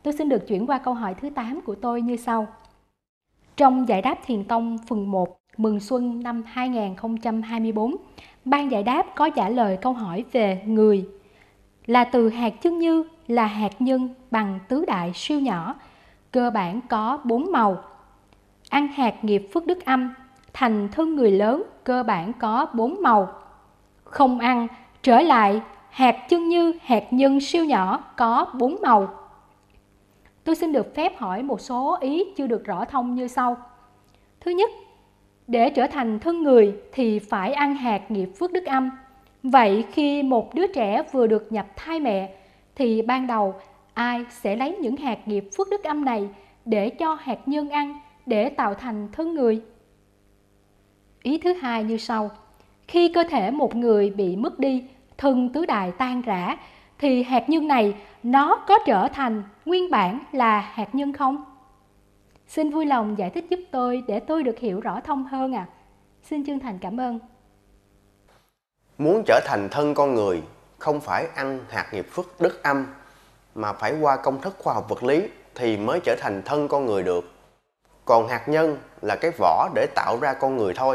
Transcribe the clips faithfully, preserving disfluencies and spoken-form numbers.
Tôi xin được chuyển qua câu hỏi thứ tám của tôi như sau. Trong giải đáp Thiền Tông phần một Mừng Xuân năm hai nghìn không trăm hai mươi tư, ban giải đáp có trả lời câu hỏi về người là từ hạt chân như là hạt nhân bằng tứ đại siêu nhỏ, cơ bản có bốn màu. Ăn hạt nghiệp phước đức âm, thành thân người lớn cơ bản có bốn màu. Không ăn, trở lại hạt chân như hạt nhân siêu nhỏ có bốn màu. Tôi xin được phép hỏi một số ý chưa được rõ thông như sau. Thứ nhất, để trở thành thân người thì phải ăn hạt nghiệp phước đức âm. Vậy khi một đứa trẻ vừa được nhập thai mẹ thì ban đầu ai sẽ lấy những hạt nghiệp phước đức âm này để cho hạt nhân ăn để tạo thành thân người? Ý thứ hai như sau. Khi cơ thể một người bị mất đi, thân tứ đại tan rã, thì hạt nhân này nó có trở thành nguyên bản là hạt nhân không? Xin vui lòng giải thích giúp tôi để tôi được hiểu rõ thông hơn ạ. À. Xin chân thành cảm ơn. Muốn trở thành thân con người, không phải ăn hạt nghiệp phước đức âm, mà phải qua công thức khoa học vật lý thì mới trở thành thân con người được. Còn hạt nhân là cái vỏ để tạo ra con người thôi.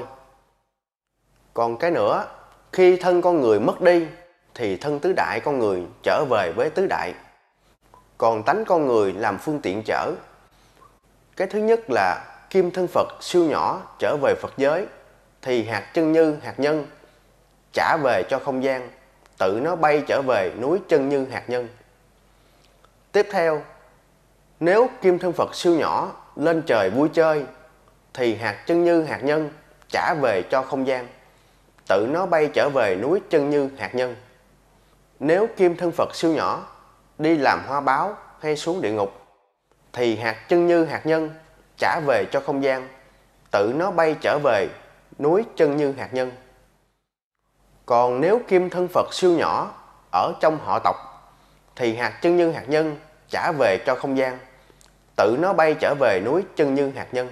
Còn cái nữa, khi thân con người mất đi, thì thân tứ đại con người trở về với tứ đại. Còn tánh con người làm phương tiện chở. Cái thứ nhất là kim thân Phật siêu nhỏ trở về Phật giới, thì hạt chân như hạt nhân trả về cho không gian, tự nó bay trở về núi chân như hạt nhân. Tiếp theo, nếu kim thân Phật siêu nhỏ lên trời vui chơi, thì hạt chân như hạt nhân trả về cho không gian, tự nó bay trở về núi chân như hạt nhân. Nếu kim thân Phật siêu nhỏ đi làm hoa báo hay xuống địa ngục, thì hạt chân như hạt nhân trả về cho không gian, tự nó bay trở về núi chân như hạt nhân. Còn nếu kim thân Phật siêu nhỏ ở trong họ tộc, thì hạt chân như hạt nhân trả về cho không gian, tự nó bay trở về núi chân như hạt nhân.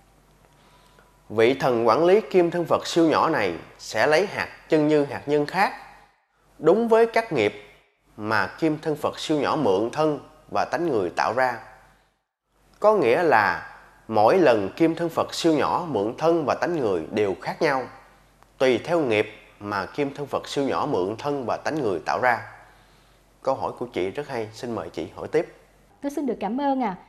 Vị thần quản lý kim thân Phật siêu nhỏ này sẽ lấy hạt chân như hạt nhân khác, đúng với các nghiệp mà kim thân Phật siêu nhỏ mượn thân và tánh người tạo ra. Có nghĩa là mỗi lần kim thân Phật siêu nhỏ mượn thân và tánh người đều khác nhau, tùy theo nghiệp mà kim thân Phật siêu nhỏ mượn thân và tánh người tạo ra. Câu hỏi của chị rất hay, xin mời chị hỏi tiếp. Tôi xin được cảm ơn ạ. À.